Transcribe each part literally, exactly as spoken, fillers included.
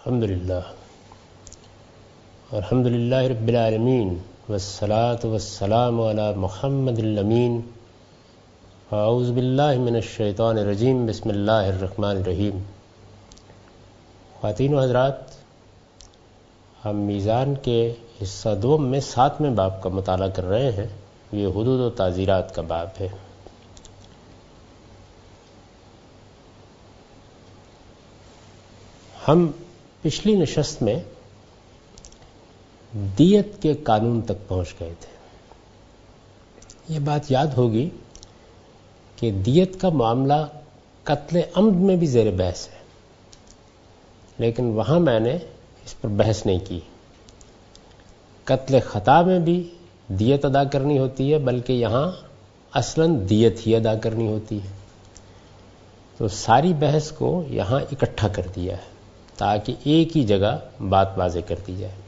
الحمدللہ الحمدللہ رب العالمین والصلاة والسلام علی محمد الامین اعوذ باللہ من الشیطان الرجیم بسم اللہ الرحمن الرحیم۔ خواتین و حضرات، ہم میزان کے حصہ دوم میں ساتویں باب کا مطالعہ کر رہے ہیں۔ یہ حدود و تعزیرات کا باب ہے۔ ہم پچھلی نشست میں دیت کے قانون تک پہنچ گئے تھے۔ یہ بات یاد ہوگی کہ دیت کا معاملہ قتل عمد میں بھی زیر بحث ہے، لیکن وہاں میں نے اس پر بحث نہیں کی۔ قتل خطا میں بھی دیت ادا کرنی ہوتی ہے، بلکہ یہاں اصلاً دیت ہی ادا کرنی ہوتی ہے۔ تو ساری بحث کو یہاں اکٹھا کر دیا ہے تاکہ ایک ہی جگہ بات واضح کر دی جائے۔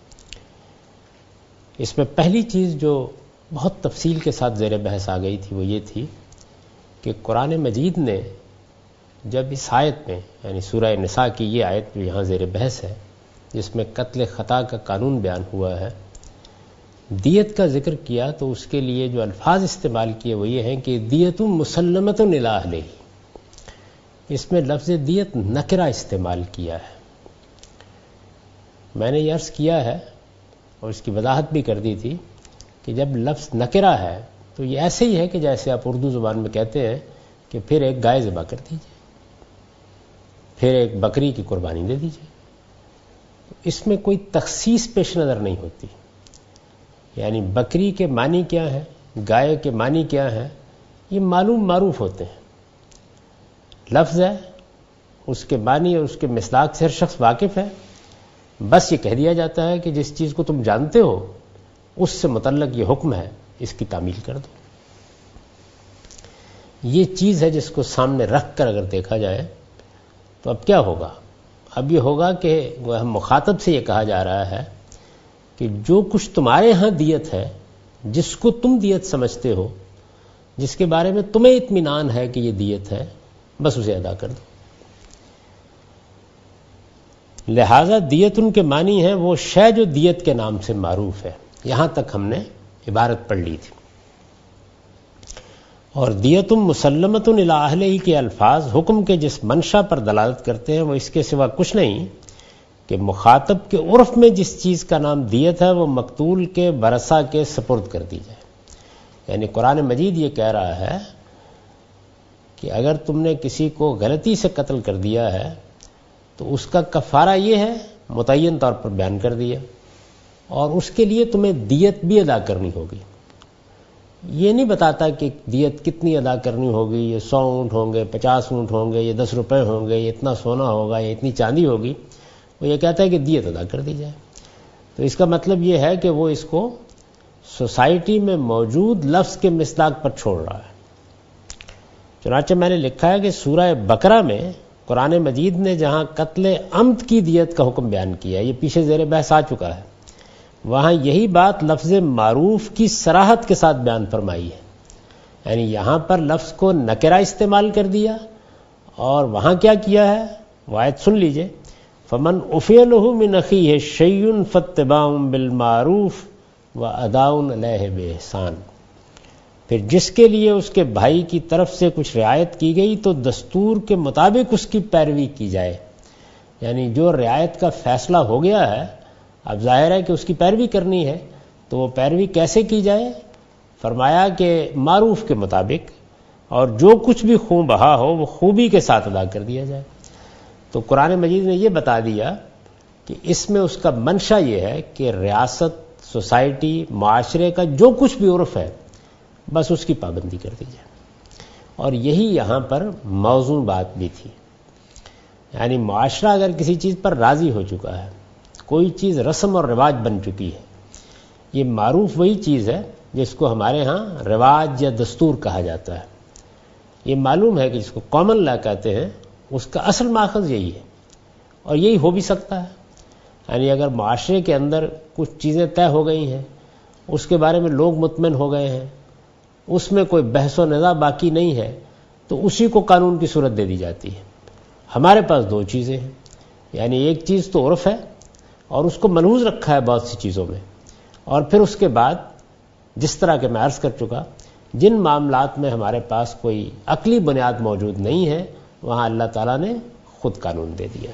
اس میں پہلی چیز جو بہت تفصیل کے ساتھ زیر بحث آ گئی تھی وہ یہ تھی کہ قرآن مجید نے جب اس آیت میں، یعنی سورہ نساء کی یہ آیت جو یہاں زیر بحث ہے، جس میں قتل خطا کا قانون بیان ہوا ہے، دیت کا ذکر کیا تو اس کے لیے جو الفاظ استعمال کیے وہ یہ ہیں کہ دیت مسلمۃ الی اہلہ۔ اس میں لفظ دیت نکرہ استعمال کیا ہے۔ میں نے یہ عرض کیا ہے اور اس کی وضاحت بھی کر دی تھی کہ جب لفظ نکرہ ہے تو یہ ایسے ہی ہے کہ جیسے آپ اردو زبان میں کہتے ہیں کہ پھر ایک گائے ذبح کر دیجیے، پھر ایک بکری کی قربانی دے دیجیے۔ اس میں کوئی تخصیص پیش نظر نہیں ہوتی، یعنی بکری کے معنی کیا ہے، گائے کے معنی کیا ہے، یہ معلوم معروف ہوتے ہیں۔ لفظ ہے، اس کے معنی اور اس کے مصداق سے ہر شخص واقف ہے، بس یہ کہہ دیا جاتا ہے کہ جس چیز کو تم جانتے ہو اس سے متعلق یہ حکم ہے، اس کی تعمیل کر دو۔ یہ چیز ہے جس کو سامنے رکھ کر اگر دیکھا جائے تو اب کیا ہوگا؟ اب یہ ہوگا کہ ہم مخاطب سے یہ کہا جا رہا ہے کہ جو کچھ تمہارے ہاں دیت ہے، جس کو تم دیت سمجھتے ہو، جس کے بارے میں تمہیں اطمینان ہے کہ یہ دیت ہے، بس اسے ادا کر دو۔ لہذا دیت ان کے معنی ہے وہ شے جو دیت کے نام سے معروف ہے۔ یہاں تک ہم نے عبارت پڑھ لی تھی۔ اور دیت مسلمۃ الی اہلہ کے الفاظ حکم کے جس منشا پر دلالت کرتے ہیں وہ اس کے سوا کچھ نہیں کہ مخاطب کے عرف میں جس چیز کا نام دیت ہے وہ مقتول کے ورثہ کے سپرد کر دی جائے۔ یعنی قرآن مجید یہ کہہ رہا ہے کہ اگر تم نے کسی کو غلطی سے قتل کر دیا ہے تو اس کا کفارہ یہ ہے، متعین طور پر بیان کر دیا، اور اس کے لیے تمہیں دیت بھی ادا کرنی ہوگی۔ یہ نہیں بتاتا کہ دیت کتنی ادا کرنی ہوگی، یہ سو اونٹ ہوں گے، پچاس اونٹ ہوں گے، یہ دس روپے ہوں گے، یہ اتنا سونا ہوگا، یہ اتنی چاندی ہوگی۔ وہ یہ کہتا ہے کہ دیت ادا کر دی جائے۔ تو اس کا مطلب یہ ہے کہ وہ اس کو سوسائٹی میں موجود لفظ کے مصداق پر چھوڑ رہا ہے۔ چنانچہ میں نے لکھا ہے کہ سورہ بقرہ میں قرآن مجید نے جہاں قتل عمد کی دیت کا حکم بیان کیا ہے، یہ پیچھے زیر بحث آ چکا ہے، وہاں یہی بات لفظ معروف کی صراحت کے ساتھ بیان فرمائی ہے۔ یعنی یہاں پر لفظ کو نکرہ استعمال کر دیا، اور وہاں کیا کیا ہے وہ آیت سن لیجئے، فمن عفی لہ من اخیہ شیء فاتباع بالمعروف واداء الیہ باحسان۔ پھر جس کے لیے اس کے بھائی کی طرف سے کچھ رعایت کی گئی تو دستور کے مطابق اس کی پیروی کی جائے۔ یعنی جو رعایت کا فیصلہ ہو گیا ہے، اب ظاہر ہے کہ اس کی پیروی کرنی ہے، تو وہ پیروی کیسے کی جائے؟ فرمایا کہ معروف کے مطابق، اور جو کچھ بھی خون بہا ہو وہ خوبی کے ساتھ ادا کر دیا جائے۔ تو قرآن مجید نے یہ بتا دیا کہ اس میں اس کا منشا یہ ہے کہ ریاست، سوسائٹی، معاشرے کا جو کچھ بھی عرف ہے بس اس کی پابندی کر دی جائے۔ اور یہی یہاں پر موزوں بات بھی تھی۔ یعنی معاشرہ اگر کسی چیز پر راضی ہو چکا ہے، کوئی چیز رسم اور رواج بن چکی ہے، یہ معروف وہی چیز ہے جس کو ہمارے ہاں رواج یا دستور کہا جاتا ہے۔ یہ معلوم ہے کہ جس کو کامن لا کہتے ہیں، اس کا اصل ماخذ یہی ہے، اور یہی ہو بھی سکتا ہے۔ یعنی اگر معاشرے کے اندر کچھ چیزیں طے ہو گئی ہیں، اس کے بارے میں لوگ مطمئن ہو گئے ہیں، اس میں کوئی بحث و نظا باقی نہیں ہے، تو اسی کو قانون کی صورت دے دی جاتی ہے۔ ہمارے پاس دو چیزیں ہیں، یعنی ایک چیز تو عرف ہے اور اس کو ملحوظ رکھا ہے بہت سی چیزوں میں، اور پھر اس کے بعد جس طرح کہ میں عرض کر چکا، جن معاملات میں ہمارے پاس کوئی عقلی بنیاد موجود نہیں ہے وہاں اللہ تعالیٰ نے خود قانون دے دیا ہے۔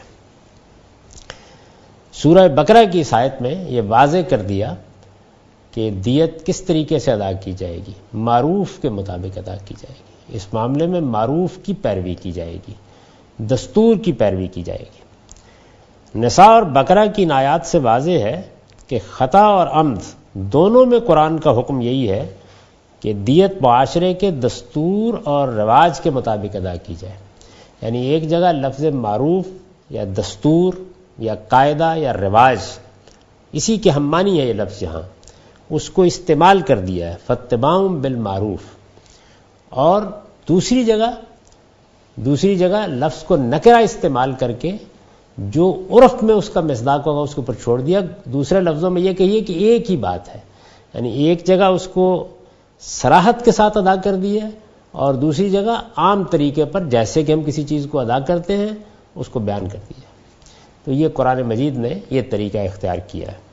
سورہ بقرہ کی اس آیت میں یہ واضح کر دیا کہ دیت کس طریقے سے ادا کی جائے گی، معروف کے مطابق ادا کی جائے گی۔ اس معاملے میں معروف کی پیروی کی جائے گی، دستور کی پیروی کی جائے گی۔ نساء اور بقرہ کی ان آیات سے واضح ہے کہ خطا اور عمد دونوں میں قرآن کا حکم یہی ہے کہ دیت معاشرے کے دستور اور رواج کے مطابق ادا کی جائے۔ یعنی ایک جگہ لفظ معروف یا دستور یا قاعدہ یا رواج، اسی کے ہم معنی ہے یہ لفظ یہاں، اس کو استعمال کر دیا ہے، فاتباع بالمعروف، اور دوسری جگہ دوسری جگہ لفظ کو نکرہ استعمال کر کے جو عرف میں اس کا مصداق ہوگا اس کے اوپر چھوڑ دیا۔ دوسرے لفظوں میں یہ کہیے کہ ایک ہی بات ہے، یعنی ایک جگہ اس کو صراحت کے ساتھ ادا کر دیا ہے اور دوسری جگہ عام طریقے پر جیسے کہ ہم کسی چیز کو ادا کرتے ہیں اس کو بیان کر دیا۔ تو یہ قرآن مجید نے یہ طریقہ اختیار کیا ہے۔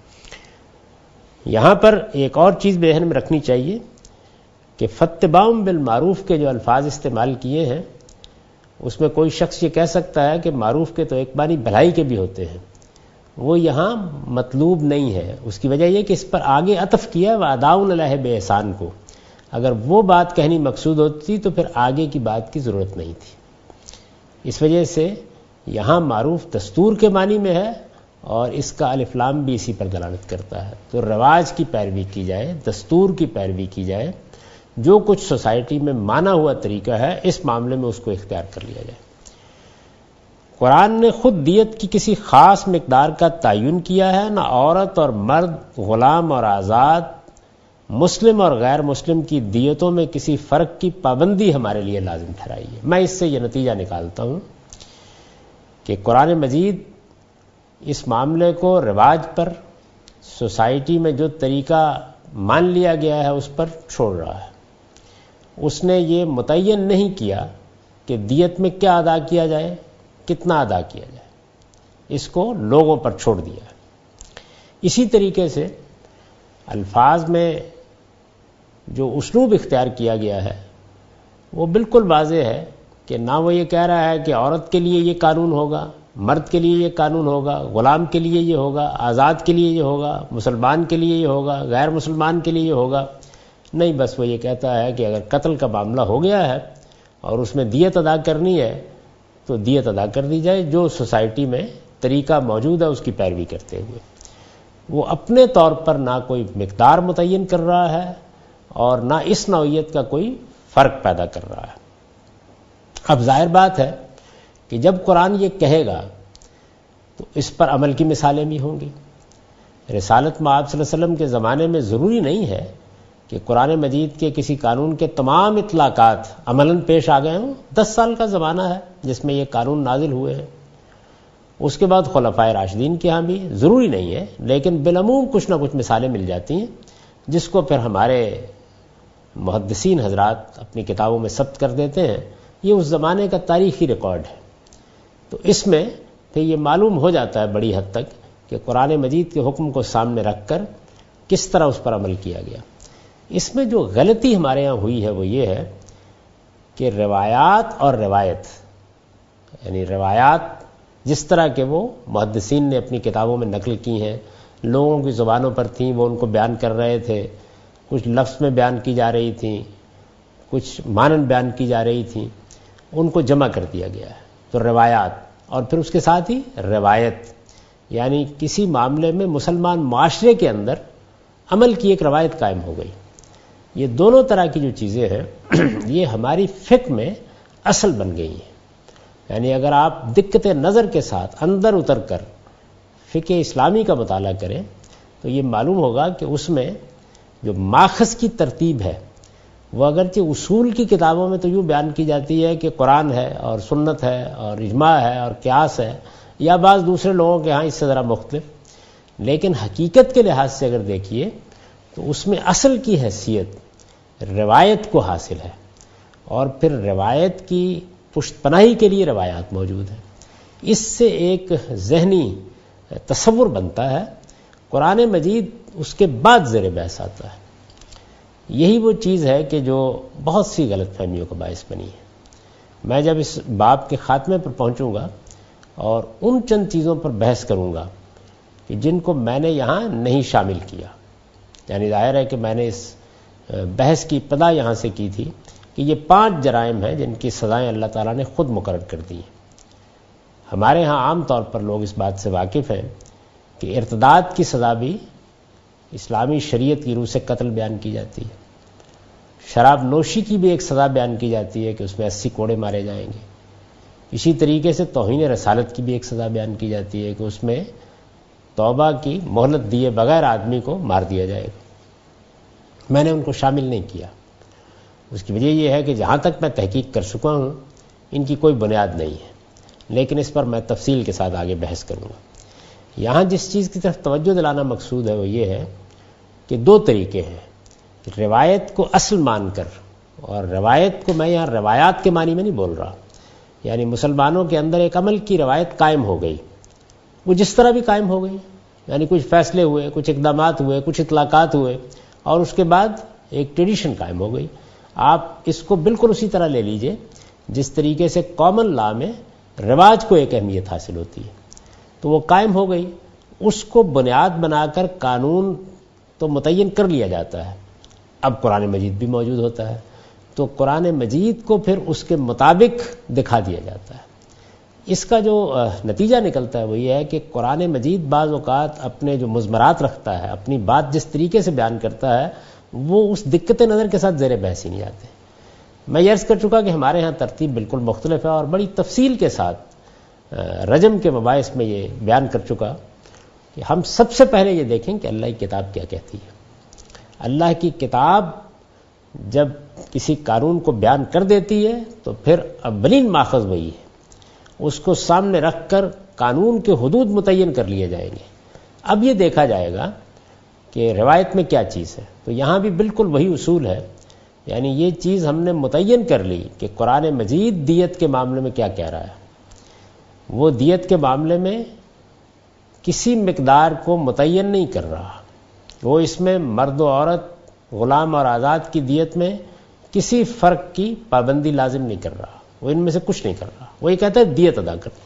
یہاں پر ایک اور چیز ذہن میں رکھنی چاہیے کہ فاتباع بالمعروف کے جو الفاظ استعمال کیے ہیں اس میں کوئی شخص یہ کہہ سکتا ہے کہ معروف کے تو ایک معنی بھلائی کے بھی ہوتے ہیں، وہ یہاں مطلوب نہیں ہے۔ اس کی وجہ یہ کہ اس پر آگے عطف کیا ہے وَأَدَاءٌ عَلَيْهِ بِإِحْسَان کو، اگر وہ بات کہنی مقصود ہوتی تو پھر آگے کی بات کی ضرورت نہیں تھی۔ اس وجہ سے یہاں معروف دستور کے معنی میں ہے اور اس کا الف لام بھی اسی پر دلالت کرتا ہے۔ تو رواج کی پیروی کی جائے، دستور کی پیروی کی جائے، جو کچھ سوسائٹی میں مانا ہوا طریقہ ہے اس معاملے میں اس کو اختیار کر لیا جائے۔ قرآن نے خود دیت کی کسی خاص مقدار کا تعین کیا ہے، نہ عورت اور مرد، غلام اور آزاد، مسلم اور غیر مسلم کی دیتوں میں کسی فرق کی پابندی ہمارے لیے لازم ٹھہرائی ہے۔ میں اس سے یہ نتیجہ نکالتا ہوں کہ قرآن مجید اس معاملے کو رواج پر، سوسائٹی میں جو طریقہ مان لیا گیا ہے اس پر چھوڑ رہا ہے۔ اس نے یہ متعین نہیں کیا کہ دیت میں کیا ادا کیا جائے، کتنا ادا کیا جائے، اس کو لوگوں پر چھوڑ دیا ہے۔ اسی طریقے سے الفاظ میں جو اسلوب اختیار کیا گیا ہے وہ بالکل واضح ہے کہ نہ وہ یہ کہہ رہا ہے کہ عورت کے لیے یہ قانون ہوگا، مرد کے لیے یہ قانون ہوگا، غلام کے لیے یہ ہوگا، آزاد کے لیے یہ ہوگا، مسلمان کے لیے یہ ہوگا، غیر مسلمان کے لیے یہ ہوگا۔ نہیں، بس وہ یہ کہتا ہے کہ اگر قتل کا معاملہ ہو گیا ہے اور اس میں دیت ادا کرنی ہے تو دیت ادا کر دی جائے، جو سوسائٹی میں طریقہ موجود ہے اس کی پیروی کرتے ہوئے۔ وہ اپنے طور پر نہ کوئی مقدار متعین کر رہا ہے اور نہ اس نوعیت کا کوئی فرق پیدا کر رہا ہے۔ اب ظاہر بات ہے کہ جب قرآن یہ کہے گا تو اس پر عمل کی مثالیں بھی ہوں گی۔ رسالت مآب صلی اللہ علیہ وسلم کے زمانے میں ضروری نہیں ہے کہ قرآن مجید کے کسی قانون کے تمام اطلاقات عملاً پیش آ گئے ہوں۔ دس سال کا زمانہ ہے جس میں یہ قانون نازل ہوئے ہیں۔ اس کے بعد خلفائے راشدین کے ہاں بھی ضروری نہیں ہے، لیکن بالعموم کچھ نہ کچھ مثالیں مل جاتی ہیں جس کو پھر ہمارے محدثین حضرات اپنی کتابوں میں ثبت کر دیتے ہیں۔ یہ اس زمانے کا تاریخی ریکارڈ ہے، تو اس میں پھر یہ معلوم ہو جاتا ہے بڑی حد تک کہ قرآن مجید کے حکم کو سامنے رکھ کر کس طرح اس پر عمل کیا گیا۔ اس میں جو غلطی ہمارے ہاں ہوئی ہے وہ یہ ہے کہ روایات اور روایت، یعنی روایات جس طرح کہ وہ محدثین نے اپنی کتابوں میں نقل کی ہیں، لوگوں کی زبانوں پر تھیں، وہ ان کو بیان کر رہے تھے، کچھ لفظ میں بیان کی جا رہی تھیں، کچھ مانن بیان کی جا رہی تھیں، ان کو جمع کر دیا گیا ہے۔ تو روایات اور پھر اس کے ساتھ ہی روایت، یعنی کسی معاملے میں مسلمان معاشرے کے اندر عمل کی ایک روایت قائم ہو گئی۔ یہ دونوں طرح کی جو چیزیں ہیں یہ ہماری فقہ میں اصل بن گئی ہیں۔ یعنی اگر آپ دقت نظر کے ساتھ اندر اتر کر فقہ اسلامی کا مطالعہ کریں تو یہ معلوم ہوگا کہ اس میں جو ماخذ کی ترتیب ہے وہ اگرچہ اصول کی کتابوں میں تو یوں بیان کی جاتی ہے کہ قرآن ہے اور سنت ہے اور اجماع ہے اور قیاس ہے، یا بعض دوسرے لوگوں کے ہاں اس سے ذرا مختلف، لیکن حقیقت کے لحاظ سے اگر دیکھیے تو اس میں اصل کی حیثیت روایت کو حاصل ہے، اور پھر روایت کی پشت پناہی کے لیے روایات موجود ہیں۔ اس سے ایک ذہنی تصور بنتا ہے، قرآن مجید اس کے بعد زیر بحث آتا ہے۔ یہی وہ چیز ہے کہ جو بہت سی غلط فہمیوں کا باعث بنی ہے۔ میں جب اس باب کے خاتمے پر پہنچوں گا اور ان چند چیزوں پر بحث کروں گا کہ جن کو میں نے یہاں نہیں شامل کیا، یعنی ظاہر ہے کہ میں نے اس بحث کی ابتدا یہاں سے کی تھی کہ یہ پانچ جرائم ہیں جن کی سزائیں اللہ تعالیٰ نے خود مقرر کر دی ہیں۔ ہمارے ہاں عام طور پر لوگ اس بات سے واقف ہیں کہ ارتداد کی سزا بھی اسلامی شریعت کی روح سے قتل بیان کی جاتی ہے، شراب نوشی کی بھی ایک سزا بیان کی جاتی ہے کہ اس میں اسی کوڑے مارے جائیں گے، اسی طریقے سے توہین رسالت کی بھی ایک سزا بیان کی جاتی ہے کہ اس میں توبہ کی مہلت دیے بغیر آدمی کو مار دیا جائے گا۔ میں نے ان کو شامل نہیں کیا، اس کی وجہ یہ ہے کہ جہاں تک میں تحقیق کر چکا ہوں ان کی کوئی بنیاد نہیں ہے، لیکن اس پر میں تفصیل کے ساتھ آگے بحث کروں گا۔ یہاں جس چیز کی طرف توجہ دلانا مقصود ہے وہ یہ ہے کہ دو طریقے ہیں، روایت کو اصل مان کر، اور روایت کو میں یہاں روایات کے معنی میں نہیں بول رہا، یعنی مسلمانوں کے اندر ایک عمل کی روایت قائم ہو گئی، وہ جس طرح بھی قائم ہو گئی، یعنی کچھ فیصلے ہوئے، کچھ اقدامات ہوئے، کچھ اطلاقات ہوئے، اور اس کے بعد ایک ٹریڈیشن قائم ہو گئی۔ آپ اس کو بالکل اسی طرح لے لیجئے جس طریقے سے کامن لا میں رواج کو ایک اہمیت حاصل ہوتی ہے، تو وہ قائم ہو گئی، اس کو بنیاد بنا کر قانون تو متعین کر لیا جاتا ہے۔ اب قرآن مجید بھی موجود ہوتا ہے تو قرآن مجید کو پھر اس کے مطابق دکھا دیا جاتا ہے۔ اس کا جو نتیجہ نکلتا ہے وہ یہ ہے کہ قرآن مجید بعض اوقات اپنے جو مضمرات رکھتا ہے، اپنی بات جس طریقے سے بیان کرتا ہے، وہ اس دقت نظر کے ساتھ زیر بحث ہی نہیں آتے۔ میں یہ عرض کر چکا کہ ہمارے ہاں ترتیب بالکل مختلف ہے، اور بڑی تفصیل کے ساتھ رجم کے مباحث میں یہ بیان کر چکا کہ ہم سب سے پہلے یہ دیکھیں کہ اللہ کی کتاب کیا کہتی ہے۔ اللہ کی کتاب جب کسی قانون کو بیان کر دیتی ہے تو پھر اولین ماخذ وہی ہے، اس کو سامنے رکھ کر قانون کے حدود متعین کر لیے جائیں گے۔ اب یہ دیکھا جائے گا کہ روایت میں کیا چیز ہے، تو یہاں بھی بالکل وہی اصول ہے، یعنی یہ چیز ہم نے متعین کر لی کہ قرآن مجید دیت کے معاملے میں کیا کہہ رہا ہے۔ وہ دیت کے معاملے میں کسی مقدار کو متعین نہیں کر رہا، وہ اس میں مرد و عورت، غلام اور آزاد کی دیت میں کسی فرق کی پابندی لازم نہیں کر رہا، وہ ان میں سے کچھ نہیں کر رہا، وہ یہ کہتا ہے دیت ادا کر۔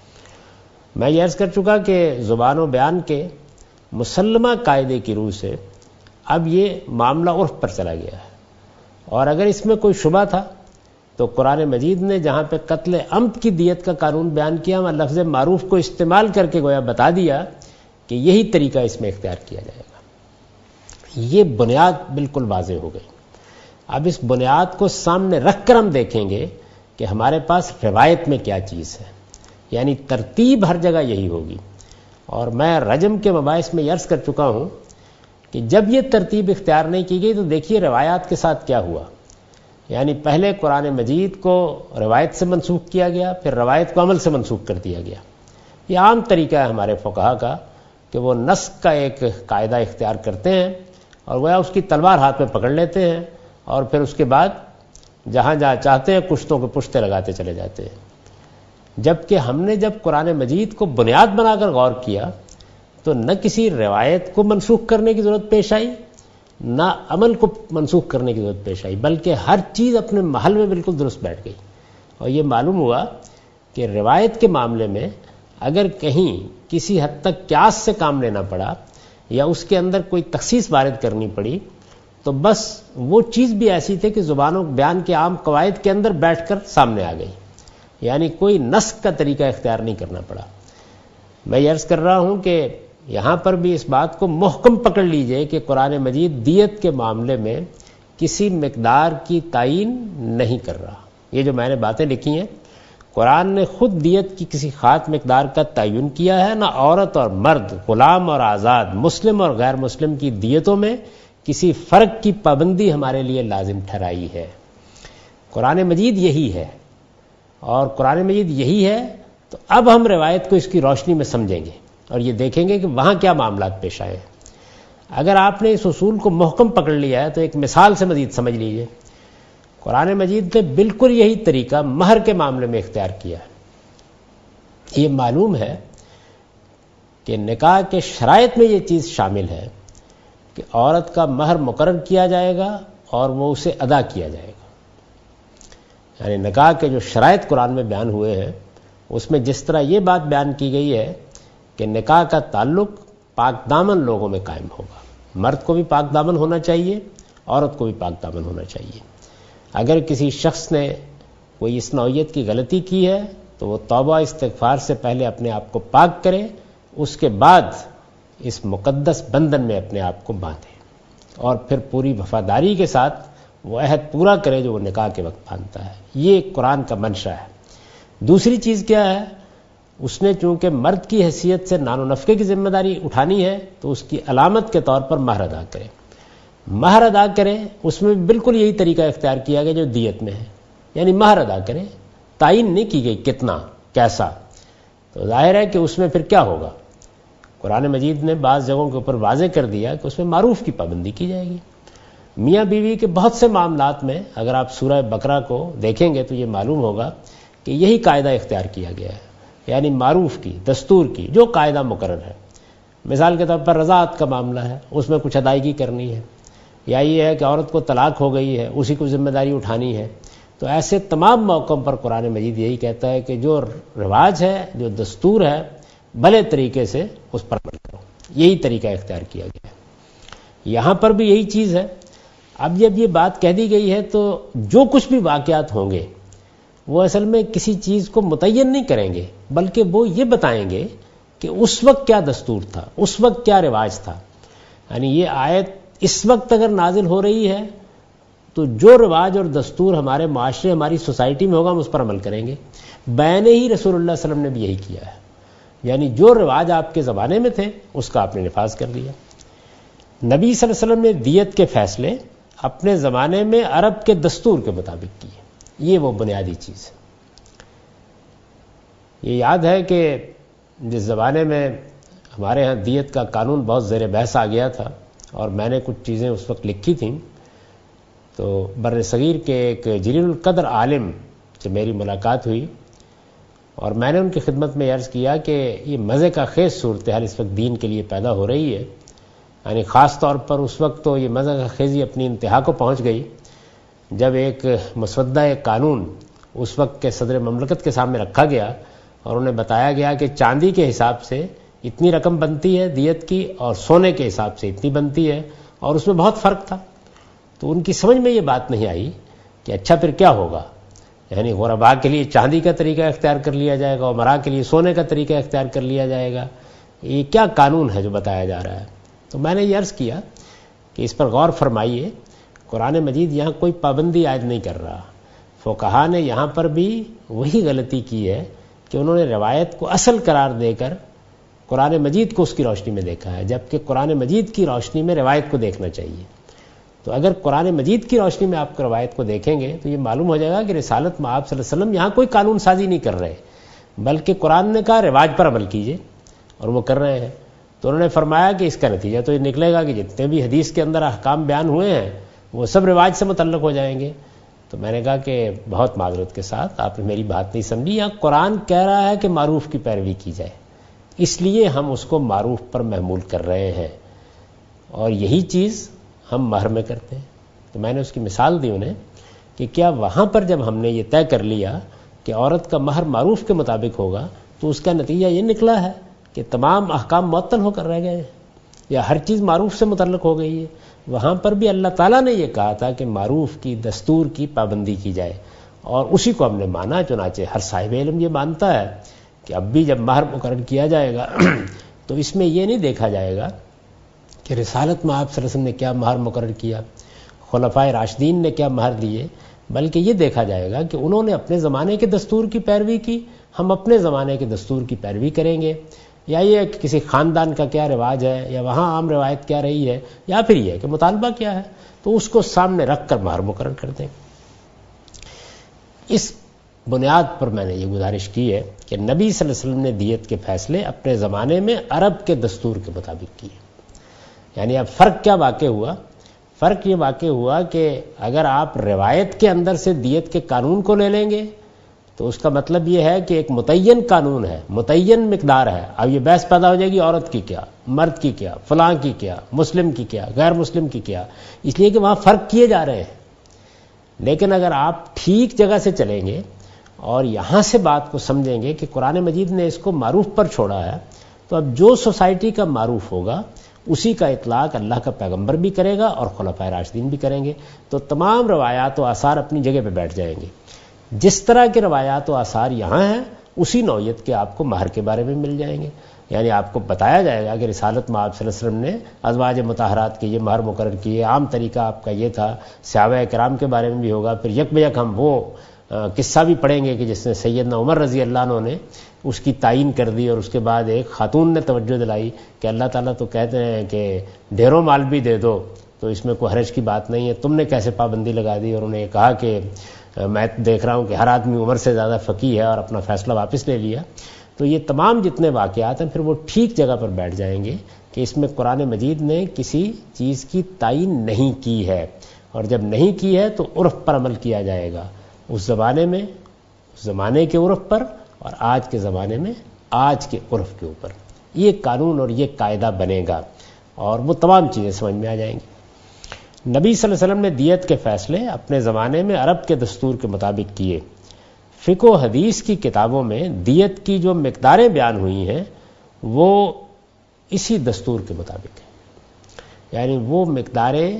میں یہ عرض کر چکا کہ زبان و بیان کے مسلمہ قاعدے کی روح سے اب یہ معاملہ عرف پر چلا گیا ہے، اور اگر اس میں کوئی شبہ تھا تو قرآن مجید نے جہاں پہ قتل عمد کی دیت کا قانون بیان کیا، وہاں لفظ معروف کو استعمال کر کے گویا بتا دیا کہ یہی طریقہ اس میں اختیار کیا جائے گا۔ یہ بنیاد بالکل واضح ہو گئی۔ اب اس بنیاد کو سامنے رکھ کر ہم دیکھیں گے کہ ہمارے پاس روایت میں کیا چیز ہے، یعنی ترتیب ہر جگہ یہی ہوگی۔ اور میں رجم کے مباحث میں عرض کر چکا ہوں کہ جب یہ ترتیب اختیار نہیں کی گئی تو دیکھیے روایات کے ساتھ کیا ہوا، یعنی پہلے قرآن مجید کو روایت سے منسوخ کیا گیا، پھر روایت کو عمل سے منسوخ کر دیا گیا۔ یہ عام طریقہ ہے ہمارے فقہا کا کہ وہ نسخ کا ایک قاعدہ اختیار کرتے ہیں اور وہ اس کی تلوار ہاتھ میں پکڑ لیتے ہیں، اور پھر اس کے بعد جہاں جہاں چاہتے ہیں کشتوں کے پشتے لگاتے چلے جاتے ہیں۔ جبکہ ہم نے جب قرآن مجید کو بنیاد بنا کر غور کیا تو نہ کسی روایت کو منسوخ کرنے کی ضرورت پیش آئی، نہ عمل کو منسوخ کرنے کی ضرورت پیش آئی، بلکہ ہر چیز اپنے محل میں بالکل درست بیٹھ گئی۔ اور یہ معلوم ہوا کہ روایت کے معاملے میں اگر کہیں کسی حد تک قیاس سے کام لینا پڑا یا اس کے اندر کوئی تخصیص وارد کرنی پڑی تو بس وہ چیز بھی ایسی تھی کہ زبان و بیان کے عام قواعد کے اندر بیٹھ کر سامنے آ گئی، یعنی کوئی نسخ کا طریقہ اختیار نہیں کرنا پڑا۔ میں یہ عرض کر رہا ہوں کہ یہاں پر بھی اس بات کو محکم پکڑ لیجئے کہ قرآن مجید دیت کے معاملے میں کسی مقدار کی تعین نہیں کر رہا۔ یہ جو میں نے باتیں لکھی ہیں، قرآن نے خود دیت کی کسی خاص مقدار کا تعین کیا ہے، نہ عورت اور مرد، غلام اور آزاد، مسلم اور غیر مسلم کی دیتوں میں کسی فرق کی پابندی ہمارے لیے لازم ٹھہرائی ہے۔ قرآن مجید یہی ہے، اور قرآن مجید یہی ہے تو اب ہم روایت کو اس کی روشنی میں سمجھیں گے اور یہ دیکھیں گے کہ وہاں کیا معاملات پیش آئے ہیں۔ اگر آپ نے اس اصول کو محکم پکڑ لیا ہے تو ایک مثال سے مزید سمجھ لیجئے۔ قرآن مجید نے بالکل یہی طریقہ مہر کے معاملے میں اختیار کیا ہے۔ یہ معلوم ہے کہ نکاح کے شرائط میں یہ چیز شامل ہے کہ عورت کا مہر مقرر کیا جائے گا اور وہ اسے ادا کیا جائے گا۔ یعنی نکاح کے جو شرائط قرآن میں بیان ہوئے ہیں اس میں جس طرح یہ بات بیان کی گئی ہے کہ نکاح کا تعلق پاک دامن لوگوں میں قائم ہوگا، مرد کو بھی پاک دامن ہونا چاہیے، عورت کو بھی پاک دامن ہونا چاہیے۔ اگر کسی شخص نے کوئی اس نوعیت کی غلطی کی ہے تو وہ توبہ استغفار سے پہلے اپنے آپ کو پاک کرے، اس کے بعد اس مقدس بندھن میں اپنے آپ کو باندھے اور پھر پوری وفاداری کے ساتھ وہ عہد پورا کرے جو وہ نکاح کے وقت باندھتا ہے۔ یہ قرآن کا منشا ہے۔ دوسری چیز کیا ہے؟ اس نے چونکہ مرد کی حیثیت سے نان و نفقے کی ذمہ داری اٹھانی ہے تو اس کی علامت کے طور پر مہر ادا کرے۔ مہر ادا کرے، اس میں بالکل یہی طریقہ اختیار کیا گیا جو دیت میں ہے، یعنی مہر ادا کرے، تعین نہیں کی گئی کتنا کیسا۔ تو ظاہر ہے کہ اس میں پھر کیا ہوگا؟ قرآن مجید نے بعض جگہوں کے اوپر واضح کر دیا کہ اس میں معروف کی پابندی کی جائے گی۔ میاں بیوی کے بہت سے معاملات میں اگر آپ سورہ بقرہ کو دیکھیں گے تو یہ معلوم ہوگا کہ یہی قاعدہ اختیار کیا گیا ہے، یعنی معروف کی، دستور کی، جو قاعدہ مقرر ہے۔ مثال کے طور پر رضاعت کا معاملہ ہے، اس میں کچھ ادائیگی کرنی ہے، یا یہ ہے کہ عورت کو طلاق ہو گئی ہے، اسی کو ذمہ داری اٹھانی ہے۔ تو ایسے تمام موقعوں پر قرآن مجید یہی کہتا ہے کہ جو رواج ہے، جو دستور ہے، بھلے طریقے سے اس پر عمل کرو۔ یہی طریقہ اختیار کیا گیا ہے۔ یہاں پر بھی یہی چیز ہے۔ اب جب یہ بات کہہ دی گئی ہے تو جو کچھ بھی واقعات ہوں گے وہ اصل میں کسی چیز کو متعین نہیں کریں گے، بلکہ وہ یہ بتائیں گے کہ اس وقت کیا دستور تھا، اس وقت کیا رواج تھا۔ یعنی یہ آیت اس وقت اگر نازل ہو رہی ہے تو جو رواج اور دستور ہمارے معاشرے، ہماری سوسائٹی میں ہوگا، ہم اس پر عمل کریں گے۔ بیان ہی رسول اللہ صلی اللہ علیہ وسلم نے بھی یہی کیا ہے، یعنی جو رواج آپ کے زمانے میں تھے اس کا آپ نے نفاذ کر لیا۔ نبی صلی اللہ علیہ وسلم نے دیت کے فیصلے اپنے زمانے میں عرب کے دستور کے مطابق کیے۔ یہ وہ بنیادی چیز ہے۔ یہ یاد ہے کہ جس زمانے میں ہمارے ہاں دیت کا قانون بہت زیر بحث آ گیا تھا اور میں نے کچھ چیزیں اس وقت لکھی تھیں، تو بر صغیر کے ایک جلیل القدر عالم سے میری ملاقات ہوئی اور میں نے ان کی خدمت میں عرض کیا کہ یہ مزے کا خیز صورتحال اس وقت دین کے لیے پیدا ہو رہی ہے۔ یعنی خاص طور پر اس وقت تو یہ مزے کا خیزی اپنی انتہا کو پہنچ گئی جب ایک مسودہ قانون اس وقت کے صدر مملکت کے سامنے رکھا گیا اور انہیں بتایا گیا کہ چاندی کے حساب سے اتنی رقم بنتی ہے دیت کی اور سونے کے حساب سے اتنی بنتی ہے، اور اس میں بہت فرق تھا۔ تو ان کی سمجھ میں یہ بات نہیں آئی کہ اچھا پھر کیا ہوگا، یعنی غرباء کے لیے چاندی کا طریقہ اختیار کر لیا جائے گا اور امراء کے لیے سونے کا طریقہ اختیار کر لیا جائے گا، یہ کیا قانون ہے جو بتایا جا رہا ہے؟ تو میں نے یہ عرض کیا کہ اس پر غور فرمائیے، قرآن مجید یہاں کوئی پابندی عائد نہیں کر رہا۔ فقہا نے یہاں پر بھی وہی غلطی کی ہے کہ انہوں نے روایت کو اصل قرار دے کر قرآن مجید کو اس کی روشنی میں دیکھا ہے، جبکہ قرآن مجید کی روشنی میں روایت کو دیکھنا چاہیے۔ تو اگر قرآن مجید کی روشنی میں آپ کو روایت کو دیکھیں گے تو یہ معلوم ہو جائے گا کہ رسالت میں آپ صلی اللہ علیہ وسلم یہاں کوئی قانون سازی نہیں کر رہے، بلکہ قرآن نے کہا رواج پر عمل کیجئے، اور وہ کر رہے ہیں۔ تو انہوں نے فرمایا کہ اس کا نتیجہ تو یہ نکلے گا کہ جتنے بھی حدیث کے اندر احکام بیان ہوئے ہیں وہ سب رواج سے متعلق ہو جائیں گے۔ تو میں نے کہا کہ بہت معذرت کے ساتھ آپ نے میری بات نہیں سمجھی، یہاں قرآن کہہ رہا ہے کہ معروف کی پیروی کی جائے، اس لیے ہم اس کو معروف پر محمول کر رہے ہیں، اور یہی چیز ہم مہر میں کرتے ہیں۔ تو میں نے اس کی مثال دی انہیں کہ کیا وہاں پر جب ہم نے یہ طے کر لیا کہ عورت کا مہر معروف کے مطابق ہوگا تو اس کا نتیجہ یہ نکلا ہے کہ تمام احکام معطل ہو کر رہ گئے یا ہر چیز معروف سے متعلق ہو گئی ہے۔ وہاں پر بھی اللہ تعالیٰ نے یہ کہا تھا کہ معروف کی، دستور کی پابندی کی جائے، اور اسی کو ہم نے مانا۔ چنانچہ ہر صاحب علم یہ مانتا ہے کہ اب بھی جب مہر مقرر کیا جائے گا تو اس میں یہ نہیں دیکھا جائے گا کہ رسالت میں آپ صلی اللہ علیہ وسلم نے کیا مہر مقرر کیا، خلفائے راشدین نے کیا مہر دیے، بلکہ یہ دیکھا جائے گا کہ انہوں نے اپنے زمانے کے دستور کی پیروی کی، ہم اپنے زمانے کے دستور کی پیروی کریں گے، یا یہ کہ کسی خاندان کا کیا رواج ہے، یا وہاں عام روایت کیا رہی ہے، یا پھر یہ کہ مطالبہ کیا ہے، تو اس کو سامنے رکھ کر مہر مقرر کر دیں۔ اس بنیاد پر میں نے یہ گزارش کی ہے کہ نبی صلی اللہ علیہ وسلم نے دیت کے فیصلے اپنے زمانے میں عرب کے دستور کے مطابق کیے۔ یعنی اب فرق کیا واقع ہوا؟ فرق یہ واقع ہوا کہ اگر آپ روایت کے اندر سے دیت کے قانون کو لے لیں گے تو اس کا مطلب یہ ہے کہ ایک متعین قانون ہے، متعین مقدار ہے. اب یہ بحث پیدا ہو جائے گی عورت کی کیا، مرد کی کیا، فلاں کی کیا، مسلم کی کیا، غیر مسلم کی کیا، اس لیے کہ وہاں فرق کیے جا رہے ہیں. لیکن اگر آپ ٹھیک جگہ سے چلیں گے اور یہاں سے بات کو سمجھیں گے کہ قرآن مجید نے اس کو معروف پر چھوڑا ہے، تو اب جو سوسائٹی کا معروف ہوگا اسی کا اطلاق اللہ کا پیغمبر بھی کرے گا اور خلفائے راشدین بھی کریں گے. تو تمام روایات و آثار اپنی جگہ پہ بیٹھ جائیں گے. جس طرح کے روایات و آثار یہاں ہیں اسی نوعیت کے آپ کو مہر کے بارے میں مل جائیں گے. یعنی آپ کو بتایا جائے گا کہ رسالت میں آپ صلی اللہ علیہ وسلم نے ازواج مطہرات کے یہ مہر مقرر کیے، عام طریقہ آپ کا یہ تھا. صحابہ کرام کے بارے میں بھی ہوگا. پھر یک بہ یک ہم وہ قصہ بھی پڑھیں گے کہ جس نے سیدنا عمر رضی اللہ عنہ نے اس کی تعین کر دی اور اس کے بعد ایک خاتون نے توجہ دلائی کہ اللہ تعالیٰ تو کہتے ہیں کہ ڈھیروں مال بھی دے دو، تو اس میں کوئی حرج کی بات نہیں ہے، تم نے کیسے پابندی لگا دی؟ اور انہیں کہا کہ میں دیکھ رہا ہوں کہ ہر آدمی عمر سے زیادہ فقیہ ہے، اور اپنا فیصلہ واپس لے لیا. تو یہ تمام جتنے واقعات ہیں پھر وہ ٹھیک جگہ پر بیٹھ جائیں گے کہ اس میں قرآن مجید نے کسی چیز کی تعین نہیں کی ہے، اور جب نہیں کی ہے تو عرف پر عمل کیا جائے گا، اس زمانے میں اس زمانے کے عرف پر، اور آج کے زمانے میں آج کے عرف کے اوپر. یہ قانون اور یہ قاعدہ بنے گا اور وہ تمام چیزیں سمجھ میں آ جائیں گی. نبی صلی اللہ علیہ وسلم نے دیت کے فیصلے اپنے زمانے میں عرب کے دستور کے مطابق کیے. فقہ و حدیث کی کتابوں میں دیت کی جو مقداریں بیان ہوئی ہیں وہ اسی دستور کے مطابق ہیں. یعنی وہ مقداریں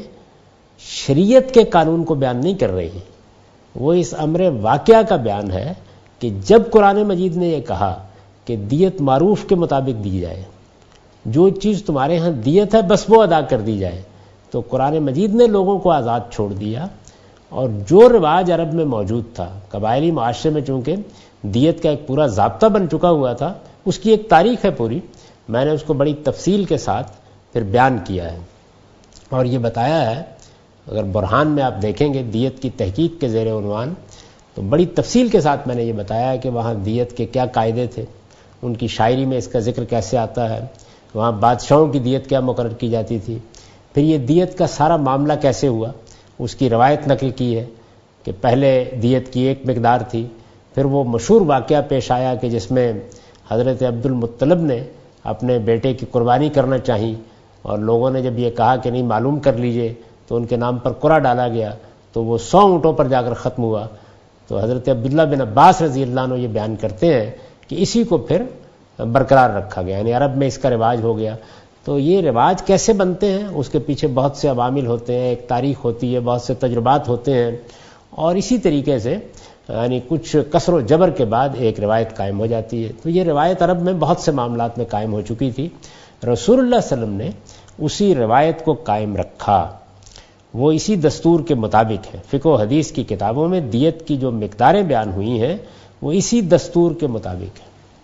شریعت کے قانون کو بیان نہیں کر رہی ہیں، وہ اس امر واقعہ کا بیان ہے کہ جب قرآن مجید نے یہ کہا کہ دیت معروف کے مطابق دی جائے، جو چیز تمہارے ہاں دیت ہے بس وہ ادا کر دی جائے، تو قرآن مجید نے لوگوں کو آزاد چھوڑ دیا. اور جو رواج عرب میں موجود تھا، قبائلی معاشرے میں چونکہ دیت کا ایک پورا ضابطہ بن چکا ہوا تھا، اس کی ایک تاریخ ہے پوری، میں نے اس کو بڑی تفصیل کے ساتھ پھر بیان کیا ہے اور یہ بتایا ہے. اگر برہان میں آپ دیکھیں گے دیت کی تحقیق کے زیر عنوان، تو بڑی تفصیل کے ساتھ میں نے یہ بتایا ہے کہ وہاں دیت کے کیا قاعدے تھے، ان کی شاعری میں اس کا ذکر کیسے آتا ہے، وہاں بادشاہوں کی دیت کیا مقرر کی جاتی تھی، پھر یہ دیت کا سارا معاملہ کیسے ہوا، اس کی روایت نقل کی ہے کہ پہلے دیت کی ایک مقدار تھی. پھر وہ مشہور واقعہ پیش آیا کہ جس میں حضرت عبد المطلب نے اپنے بیٹے کی قربانی کرنا چاہی، اور لوگوں نے جب یہ کہا کہ نہیں معلوم کر لیجئے، تو ان کے نام پر قرعہ ڈالا گیا، تو وہ سو اونٹوں پر جا کر ختم ہوا. تو حضرت عبداللہ بن عباس رضی اللہ عنہ یہ بیان کرتے ہیں کہ اسی کو پھر برقرار رکھا گیا، یعنی عرب میں اس کا رواج ہو گیا. تو یہ رواج کیسے بنتے ہیں، اس کے پیچھے بہت سے عوامل ہوتے ہیں، ایک تاریخ ہوتی ہے، بہت سے تجربات ہوتے ہیں، اور اسی طریقے سے یعنی کچھ کسر و جبر کے بعد ایک روایت قائم ہو جاتی ہے. تو یہ روایت عرب میں بہت سے معاملات میں قائم ہو چکی تھی. رسول اللہ صلی اللہ علیہ وسلم نے اسی روایت کو قائم رکھا، وہ اسی دستور کے مطابق ہے. فقہ و حدیث کی کتابوں میں دیت کی جو مقداریں بیان ہوئی ہیں وہ اسی دستور کے مطابق ہے.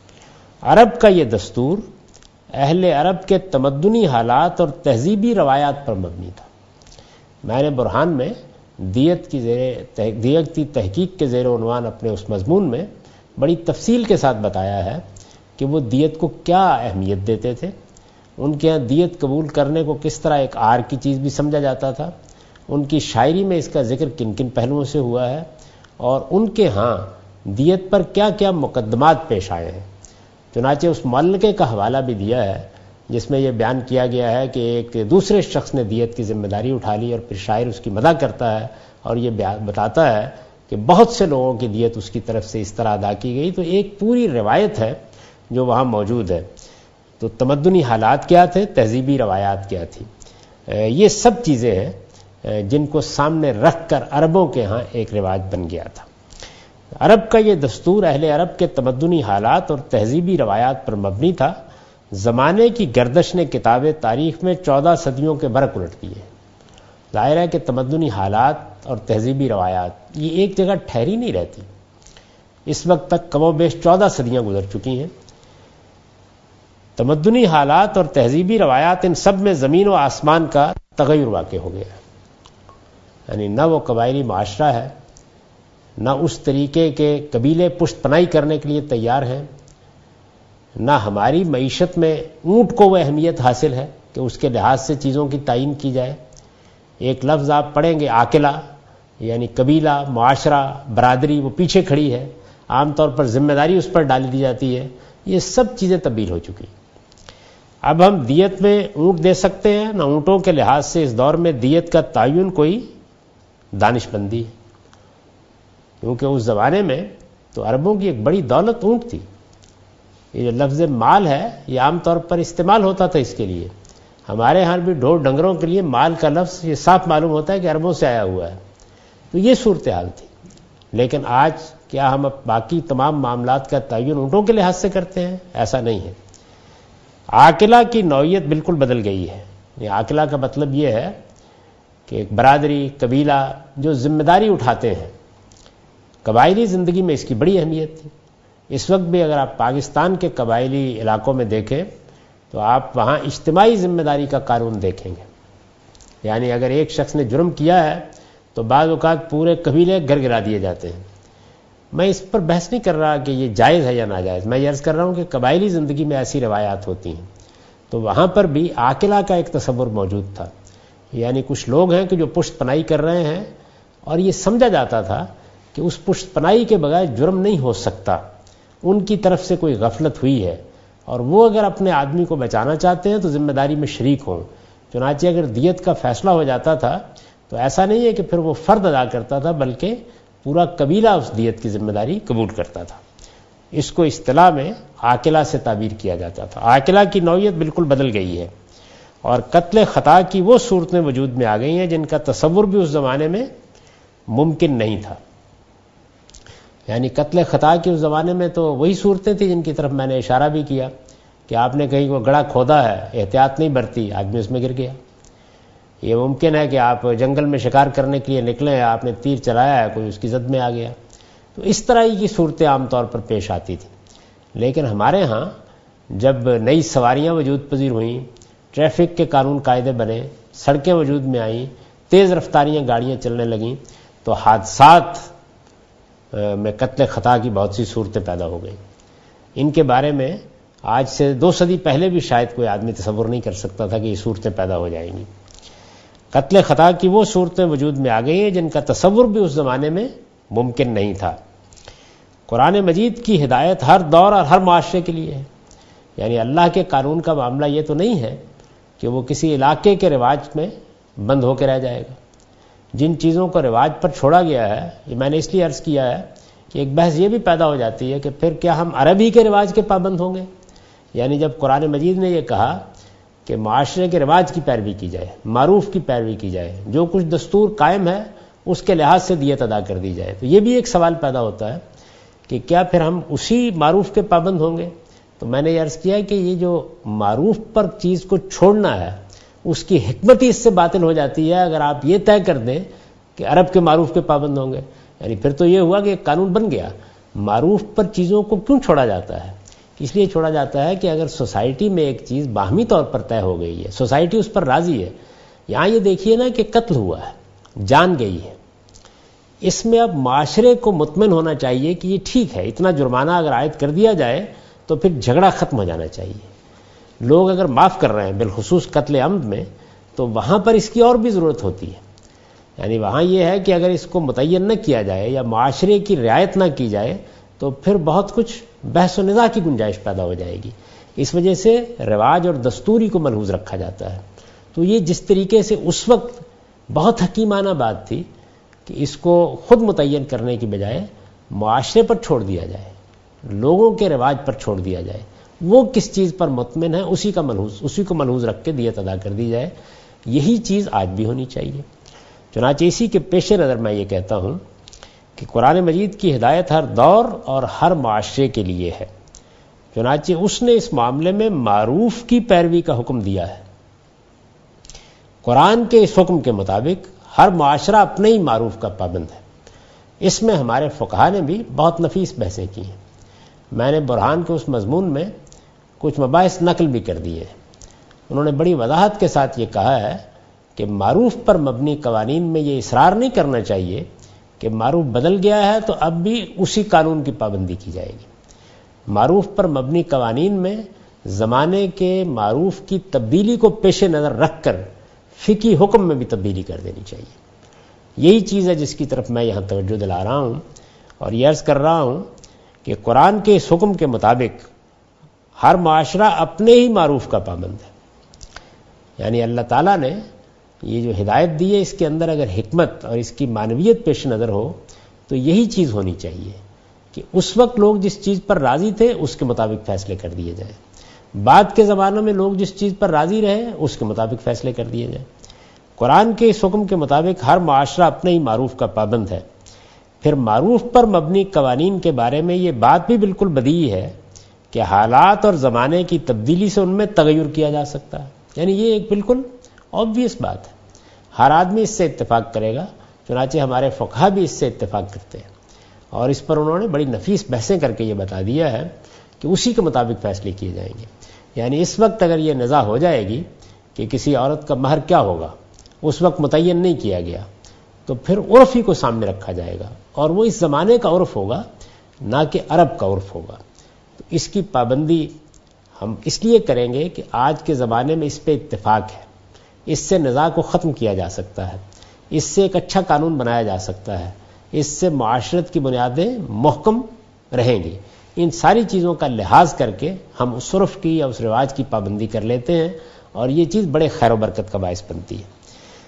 عرب کا یہ دستور اہل عرب کے تمدنی حالات اور تہذیبی روایات پر مبنی تھا. میں نے برہان میں دیت کی زیر دیت کی تحقیق کے زیر عنوان اپنے اس مضمون میں بڑی تفصیل کے ساتھ بتایا ہے کہ وہ دیت کو کیا اہمیت دیتے تھے، ان کے ہاں دیت قبول کرنے کو کس طرح ایک آر کی چیز بھی سمجھا جاتا تھا، ان کی شاعری میں اس کا ذکر کن کن پہلوؤں سے ہوا ہے، اور ان کے ہاں دیت پر کیا کیا مقدمات پیش آئے ہیں. چنانچہ اس معلقے کا حوالہ بھی دیا ہے جس میں یہ بیان کیا گیا ہے کہ ایک دوسرے شخص نے دیت کی ذمہ داری اٹھا لی، اور پھر شاعر اس کی مدح کرتا ہے اور یہ بتاتا ہے کہ بہت سے لوگوں کی دیت اس کی طرف سے اس طرح ادا کی گئی. تو ایک پوری روایت ہے جو وہاں موجود ہے. تو تمدنی حالات کیا تھے، تہذیبی روایات کیا تھی، یہ سب چیزیں ہیں جن کو سامنے رکھ کر عربوں کے ہاں ایک رواج بن گیا تھا. عرب کا یہ دستور اہل عرب کے تمدنی حالات اور تہذیبی روایات پر مبنی تھا. زمانے کی گردش نے کتاب تاریخ میں چودہ صدیوں کے برق الٹ دیے. ظاہر ہے کہ تمدنی حالات اور تہذیبی روایات یہ ایک جگہ ٹھہری نہیں رہتی. اس وقت تک کم و بیش چودہ صدیاں گزر چکی ہیں. تمدنی حالات اور تہذیبی روایات ان سب میں زمین و آسمان کا تغیر واقع ہو گیا. یعنی نہ وہ قبائلی معاشرہ ہے، نہ اس طریقے کے قبیلے پشت پناہی کرنے کے لیے تیار ہیں، نہ ہماری معیشت میں اونٹ کو وہ اہمیت حاصل ہے کہ اس کے لحاظ سے چیزوں کی تعین کی جائے. ایک لفظ آپ پڑھیں گے عاقلہ، یعنی قبیلہ، معاشرہ، برادری، وہ پیچھے کھڑی ہے. عام طور پر ذمہ داری اس پر ڈال دی جاتی ہے، یہ سب چیزیں تبدیل ہو چکی۔ اب ہم دیت میں اونٹ دے سکتے ہیں نہ؟ اونٹوں کے لحاظ سے اس دور میں دیت کا تعین کوئی دانش مندی ہے، کیونکہ اس زمانے میں تو عربوں کی ایک بڑی دولت اونٹ تھی۔ یہ جو لفظ مال ہے یہ عام طور پر استعمال ہوتا تھا اس کے لیے، ہمارے ہاں بھی ڈھور ڈنگروں کے لیے مال کا لفظ یہ صاف معلوم ہوتا ہے کہ عربوں سے آیا ہوا ہے۔ تو یہ صورتحال تھی، لیکن آج کیا ہم اب باقی تمام معاملات کا تعین اونٹوں کے لحاظ سے کرتے ہیں؟ ایسا نہیں ہے۔ عاقلہ کی نوعیت بالکل بدل گئی ہے۔ یہ عاقلہ کا مطلب یہ ہے کہ ایک برادری، قبیلہ جو ذمہ داری اٹھاتے ہیں، قبائلی زندگی میں اس کی بڑی اہمیت تھی۔ اس وقت بھی اگر آپ پاکستان کے قبائلی علاقوں میں دیکھیں تو آپ وہاں اجتماعی ذمہ داری کا قانون دیکھیں گے، یعنی اگر ایک شخص نے جرم کیا ہے تو بعض اوقات پورے قبیلے گر گرا دیے جاتے ہیں۔ میں اس پر بحث نہیں کر رہا کہ یہ جائز ہے یا ناجائز، میں یہ عرض کر رہا ہوں کہ قبائلی زندگی میں ایسی روایات ہوتی ہیں، تو وہاں پر بھی عاقلہ کا ایک تصور موجود تھا، یعنی کچھ لوگ ہیں کہ جو پشت پناہی کر رہے ہیں، اور یہ سمجھا جاتا تھا کہ اس پشت پناہی کے بغیر جرم نہیں ہو سکتا، ان کی طرف سے کوئی غفلت ہوئی ہے، اور وہ اگر اپنے آدمی کو بچانا چاہتے ہیں تو ذمہ داری میں شریک ہوں۔ چنانچہ اگر دیت کا فیصلہ ہو جاتا تھا تو ایسا نہیں ہے کہ پھر وہ فرد ادا کرتا تھا، بلکہ پورا قبیلہ اس دیت کی ذمہ داری قبول کرتا تھا۔ اس کو اصطلاح میں عاقلہ سے تعبیر کیا جاتا تھا۔ عاقلہ کی نوعیت بالکل بدل گئی ہے، اور قتل خطا کی وہ صورتیں وجود میں آ گئی ہیں جن کا تصور بھی اس زمانے میں ممکن نہیں تھا۔ یعنی قتل خطا کے اس زمانے میں تو وہی صورتیں تھیں جن کی طرف میں نے اشارہ بھی کیا کہ آپ نے کہیں وہ گڑھا کھودا ہے، احتیاط نہیں برتی، آدمی اس میں گر گیا۔ یہ ممکن ہے کہ آپ جنگل میں شکار کرنے کے لیے نکلے، آپ نے تیر چلایا ہے، کوئی اس کی زد میں آ گیا، تو اس طرح کی صورتیں عام طور پر پیش آتی تھیں۔ لیکن ہمارے ہاں جب نئی سواریاں وجود پذیر ہوئیں، ٹریفک کے قانون قاعدے بنے، سڑکیں وجود میں آئیں، تیز رفتاریاں گاڑیاں چلنے لگیں، تو حادثات میں قتل خطا کی بہت سی صورتیں پیدا ہو گئیں۔ ان کے بارے میں آج سے دو صدی پہلے بھی شاید کوئی آدمی تصور نہیں کر سکتا تھا کہ یہ صورتیں پیدا ہو جائیں گی۔ قتل خطا کی وہ صورتیں وجود میں آ گئی ہیں جن کا تصور بھی اس زمانے میں ممکن نہیں تھا۔ قرآن مجید کی ہدایت ہر دور اور ہر معاشرے کے لیے ہے، یعنی اللہ کے قانون کا معاملہ یہ تو نہیں ہے کہ وہ کسی علاقے کے رواج میں بند ہو کے رہ جائے گا۔ جن چیزوں کو رواج پر چھوڑا گیا ہے، یہ میں نے اس لیے عرض کیا ہے کہ ایک بحث یہ بھی پیدا ہو جاتی ہے کہ پھر کیا ہم عربی کے رواج کے پابند ہوں گے؟ یعنی جب قرآن مجید نے یہ کہا کہ معاشرے کے رواج کی پیروی کی جائے، معروف کی پیروی کی جائے، جو کچھ دستور قائم ہے اس کے لحاظ سے دیت ادا کر دی جائے، تو یہ بھی ایک سوال پیدا ہوتا ہے کہ کیا پھر ہم اسی معروف کے پابند ہوں گے؟ تو میں نے یہ عرض کیا کہ یہ جو معروف پر چیز کو چھوڑنا ہے اس کی حکمت ہی اس سے باطل ہو جاتی ہے اگر آپ یہ طے کر دیں کہ عرب کے معروف کے پابند ہوں گے۔ یعنی پھر تو یہ ہوا کہ ایک قانون بن گیا۔ معروف پر چیزوں کو کیوں چھوڑا جاتا ہے؟ اس لیے چھوڑا جاتا ہے کہ اگر سوسائٹی میں ایک چیز باہمی طور پر طے ہو گئی ہے، سوسائٹی اس پر راضی ہے، یہاں یہ دیکھیے نا کہ قتل ہوا ہے، جان گئی ہے، اس میں اب معاشرے کو مطمئن ہونا چاہیے کہ یہ ٹھیک ہے، اتنا جرمانہ اگر عائد کر دیا جائے تو پھر جھگڑا ختم ہو جانا چاہیے۔ لوگ اگر معاف کر رہے ہیں بالخصوص قتل عمد میں، تو وہاں پر اس کی اور بھی ضرورت ہوتی ہے۔ یعنی وہاں یہ ہے کہ اگر اس کو متعین نہ کیا جائے یا معاشرے کی رعایت نہ کی جائے تو پھر بہت کچھ بحث و نزاع کی گنجائش پیدا ہو جائے گی۔ اس وجہ سے رواج اور دستوری کو ملحوظ رکھا جاتا ہے۔ تو یہ جس طریقے سے اس وقت بہت حکیمانہ بات تھی کہ اس کو خود متعین کرنے کی بجائے معاشرے پر چھوڑ دیا جائے، لوگوں کے رواج پر چھوڑ دیا جائے، وہ کس چیز پر مطمئن ہے اسی کا ملحوظ اسی کو ملحوظ رکھ کے دیت ادا کر دی جائے۔ یہی چیز آج بھی ہونی چاہیے۔ چنانچہ اسی کے پیش نظر میں یہ کہتا ہوں کہ قرآن مجید کی ہدایت ہر دور اور ہر معاشرے کے لیے ہے، چنانچہ اس نے اس معاملے میں معروف کی پیروی کا حکم دیا ہے۔ قرآن کے اس حکم کے مطابق ہر معاشرہ اپنے ہی معروف کا پابند ہے۔ اس میں ہمارے فقہا نے بھی بہت نفیس بحثیں کی ہیں۔ میں نے برہان کے اس مضمون میں کچھ مباحث نقل بھی کر دیے ہیں۔ انہوں نے بڑی وضاحت کے ساتھ یہ کہا ہے کہ معروف پر مبنی قوانین میں یہ اصرار نہیں کرنا چاہیے کہ معروف بدل گیا ہے تو اب بھی اسی قانون کی پابندی کی جائے گی۔ معروف پر مبنی قوانین میں زمانے کے معروف کی تبدیلی کو پیش نظر رکھ کر فقہی حکم میں بھی تبدیلی کر دینی چاہیے۔ یہی چیز ہے جس کی طرف میں یہاں توجہ دلا رہا ہوں، اور یہ عرض کر رہا ہوں کہ قرآن کے اس حکم کے مطابق ہر معاشرہ اپنے ہی معروف کا پابند ہے. یعنی اللہ تعالیٰ نے یہ جو ہدایت دی ہے اس کے اندر اگر حکمت اور اس کی معنویت پیش نظر ہو تو یہی چیز ہونی چاہیے کہ اس وقت لوگ جس چیز پر راضی تھے اس کے مطابق فیصلے کر دیے جائیں، بعد کے زمانوں میں لوگ جس چیز پر راضی رہے اس کے مطابق فیصلے کر دیے جائیں. قرآن کے اس حکم کے مطابق ہر معاشرہ اپنے ہی معروف کا پابند ہے. پھر معروف پر مبنی قوانین کے بارے میں یہ بات بھی بالکل بدیہی ہے کہ حالات اور زمانے کی تبدیلی سے ان میں تغیر کیا جا سکتا ہے. یعنی یہ ایک بالکل آبویس بات ہے، ہر آدمی اس سے اتفاق کرے گا. چنانچہ ہمارے فقہا بھی اس سے اتفاق کرتے ہیں اور اس پر انہوں نے بڑی نفیس بحثیں کر کے یہ بتا دیا ہے کہ اسی کے مطابق فیصلے کیے جائیں گے. یعنی اس وقت اگر یہ نزاع ہو جائے گی کہ کسی عورت کا مہر کیا ہوگا، اس وقت متعین نہیں کیا گیا، تو پھر عرف ہی کو سامنے رکھا جائے گا اور وہ اس زمانے کا عرف ہوگا نہ کہ عرب کا عرف ہوگا. تو اس کی پابندی ہم اس لیے کریں گے کہ آج کے زمانے میں اس پہ اتفاق ہے، اس سے نزاع کو ختم کیا جا سکتا ہے، اس سے ایک اچھا قانون بنایا جا سکتا ہے، اس سے معاشرت کی بنیادیں محکم رہیں گی. ان ساری چیزوں کا لحاظ کر کے ہم اس عرف کی یا اس رواج کی پابندی کر لیتے ہیں اور یہ چیز بڑے خیر و برکت کا باعث بنتی ہے.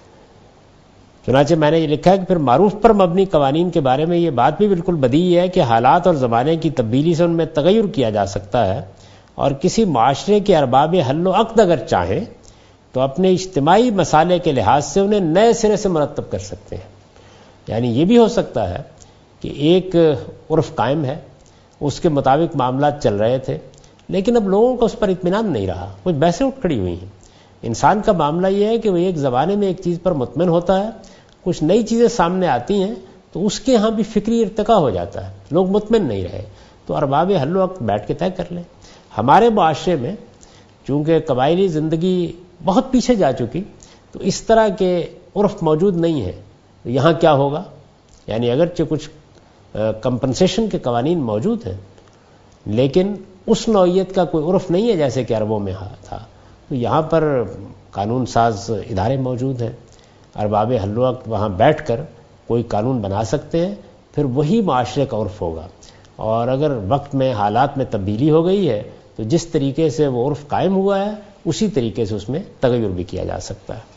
چنانچہ میں نے یہ لکھا ہے کہ پھر معروف پر مبنی قوانین کے بارے میں یہ بات بھی بالکل بدیہی ہے کہ حالات اور زمانے کی تبدیلی سے ان میں تغیر کیا جا سکتا ہے اور کسی معاشرے کے ارباب حل و عقد اگر چاہیں تو اپنے اجتماعی مسالے کے لحاظ سے انہیں نئے سرے سے مرتب کر سکتے ہیں. یعنی یہ بھی ہو سکتا ہے کہ ایک عرف قائم ہے، اس کے مطابق معاملات چل رہے تھے، لیکن اب لوگوں کو اس پر اطمینان نہیں رہا، کچھ بحثیں اٹھ کھڑی ہوئی ہیں. انسان کا معاملہ یہ ہے کہ وہ ایک زمانے میں ایک چیز پر مطمئن ہوتا ہے، کچھ نئی چیزیں سامنے آتی ہیں تو اس کے ہاں بھی فکری ارتقا ہو جاتا ہے، لوگ مطمئن نہیں رہے تو ارباب حل و عقد بیٹھ کے طے کر لیں. ہمارے معاشرے میں چونکہ قبائلی زندگی بہت پیچھے جا چکی تو اس طرح کے عرف موجود نہیں ہے. تو یہاں کیا ہوگا؟ یعنی اگرچہ کچھ کمپنسیشن کے قوانین موجود ہیں لیکن اس نوعیت کا کوئی عرف نہیں ہے جیسے کہ عربوں میں تھا. تو یہاں پر قانون ساز ادارے موجود ہیں، ارباب حل و عقد وہاں بیٹھ کر کوئی قانون بنا سکتے ہیں، پھر وہی معاشرے کا عرف ہوگا. اور اگر وقت میں حالات میں تبدیلی ہو گئی ہے تو جس طریقے سے وہ عرف قائم ہوا ہے اسی طریقے سے اس میں تغیر بھی کیا جا سکتا ہے.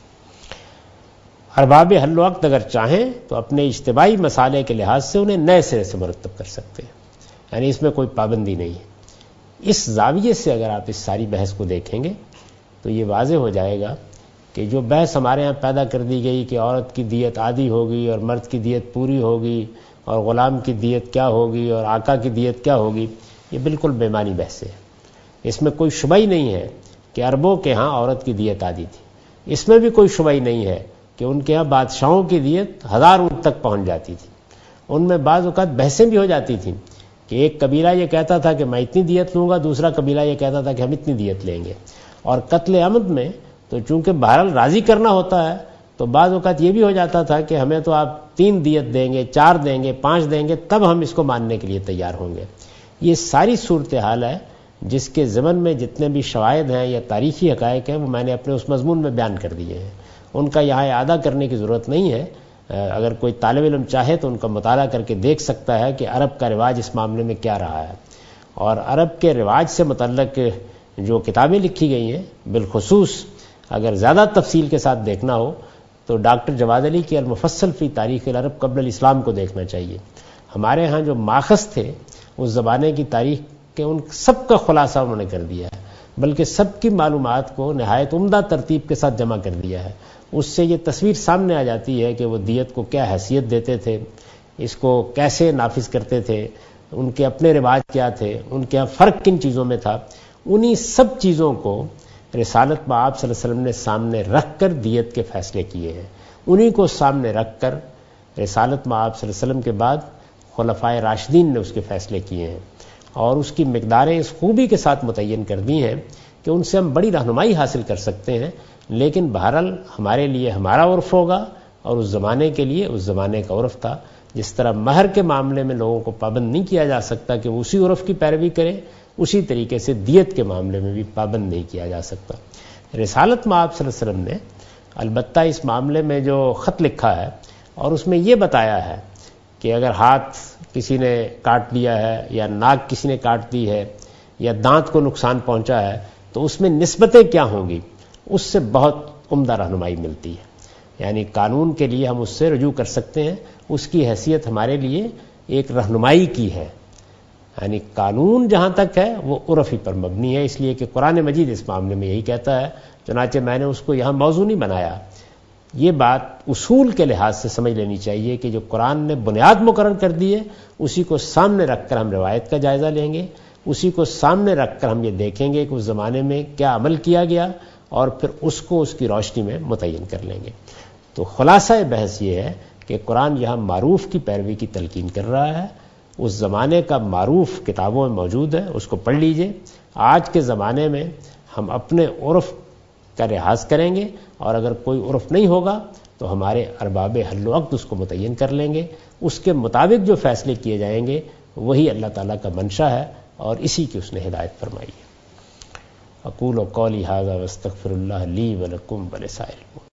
ارباب حل و عقد اگر چاہیں تو اپنے اجتماعی مسالے کے لحاظ سے انہیں نئے سرے سے مرتب کر سکتے ہیں، یعنی اس میں کوئی پابندی نہیں ہے. اس زاویے سے اگر آپ اس ساری بحث کو دیکھیں گے تو یہ واضح ہو جائے گا کہ جو بحث ہمارے ہاں پیدا کر دی گئی کہ عورت کی دیت آدھی ہوگی اور مرد کی دیت پوری ہوگی اور غلام کی دیت کیا ہوگی اور آقا کی دیت کیا ہوگی، یہ بالکل بے معنی بحث ہے. اس میں کوئی شبہ ہی نہیں ہے کہ عربوں کے ہاں عورت کی دیت آدھی تھی. اس میں بھی کوئی شبہ ہی نہیں ہے کہ ان کے ہاں بادشاہوں کی دیت ہزار اونٹ تک پہنچ جاتی تھی. ان میں بعض اوقات بحثیں بھی ہو جاتی تھیں کہ ایک قبیلہ یہ کہتا تھا کہ میں اتنی دیت لوں گا، دوسرا قبیلہ یہ کہتا تھا کہ ہم اتنی دیت لیں گے. اور قتل عمد میں تو چونکہ بہرحال راضی کرنا ہوتا ہے تو بعض اوقات یہ بھی ہو جاتا تھا کہ ہمیں تو آپ تین دیت دیں گے، چار دیں گے، پانچ دیں گے، تب ہم اس کو ماننے کے لیے تیار ہوں گے. یہ ساری صورتحال ہے جس کے ضمن میں جتنے بھی شواہد ہیں یا تاریخی حقائق ہیں وہ میں نے اپنے اس مضمون میں بیان کر دیے ہیں. ان کا یہاں اعادہ کرنے کی ضرورت نہیں ہے. اگر کوئی طالب علم چاہے تو ان کا مطالعہ کر کے دیکھ سکتا ہے کہ عرب کا رواج اس معاملے میں کیا رہا ہے. اور عرب کے رواج سے متعلق جو کتابیں لکھی گئی ہیں، بالخصوص اگر زیادہ تفصیل کے ساتھ دیکھنا ہو تو ڈاکٹر جواد علی کی المفصل فی تاریخ العرب قبل الاسلام کو دیکھنا چاہیے. ہمارے ہاں جو ماخذ تھے اس زمانے کی تاریخ کے ان سب کا خلاصہ انہوں نے کر دیا ہے، بلکہ سب کی معلومات کو نہایت عمدہ ترتیب کے ساتھ جمع کر دیا ہے. اس سے یہ تصویر سامنے آ جاتی ہے کہ وہ دیت کو کیا حیثیت دیتے تھے، اس کو کیسے نافذ کرتے تھے، ان کے اپنے رواج کیا تھے، ان کے فرق کن چیزوں میں تھا. انہی سب چیزوں کو رسالت میں آپ صلی اللہ علیہ وسلم نے سامنے رکھ کر دیت کے فیصلے کیے ہیں. انہی کو سامنے رکھ کر رسالت میں آپ صلی اللہ علیہ وسلم کے بعد خلفائے راشدین نے اس کے فیصلے کیے ہیں اور اس کی مقداریں اس خوبی کے ساتھ متعین کر دی ہیں کہ ان سے ہم بڑی رہنمائی حاصل کر سکتے ہیں. لیکن بہرحال ہمارے لیے ہمارا عرف ہوگا اور اس زمانے کے لیے اس زمانے کا عرف تھا. جس طرح مہر کے معاملے میں لوگوں کو پابند نہیں کیا جا سکتا کہ وہ اسی عرف کی پیروی کرے، اسی طریقے سے دیت کے معاملے میں بھی پابند نہیں کیا جا سکتا. رسالت میں آپ صلی اللہ علیہ وسلم نے البتہ اس معاملے میں جو خط لکھا ہے اور اس میں یہ بتایا ہے کہ اگر ہاتھ کسی نے کاٹ لیا ہے یا ناک کسی نے کاٹ دی ہے یا دانت کو نقصان پہنچا ہے تو اس میں نسبتیں کیا ہوں گی، اس سے بہت عمدہ رہنمائی ملتی ہے. یعنی قانون کے لیے ہم اس سے رجوع کر سکتے ہیں، اس کی حیثیت ہمارے لیے ایک رہنمائی کی ہے. یعنی قانون جہاں تک ہے وہ عرف ہی پر مبنی ہے، اس لیے کہ قرآن مجید اس معاملے میں یہی کہتا ہے. چنانچہ میں نے اس کو یہاں موضوع نہیں بنایا. یہ بات اصول کے لحاظ سے سمجھ لینی چاہیے کہ جو قرآن نے بنیاد مقرر کر دی ہے اسی کو سامنے رکھ کر ہم روایت کا جائزہ لیں گے، اسی کو سامنے رکھ کر ہم یہ دیکھیں گے کہ اس زمانے میں کیا عمل کیا گیا اور پھر اس کو اس کی روشنی میں متعین کر لیں گے. تو خلاصہ بحث یہ ہے کہ قرآن یہاں معروف کی پیروی کی تلقین کر رہا ہے. اس زمانے کا معروف کتابوں میں موجود ہے، اس کو پڑھ لیجئے. آج کے زمانے میں ہم اپنے عرف کا لحاظ کریں گے اور اگر کوئی عرف نہیں ہوگا تو ہمارے ارباب حل و عقد اس کو متعین کر لیں گے. اس کے مطابق جو فیصلے کیے جائیں گے وہی اللہ تعالیٰ کا منشا ہے اور اسی کی اس نے ہدایت فرمائی ہے. اقول قولی ھذا واستغفر اللہ لی ولکم ولسائر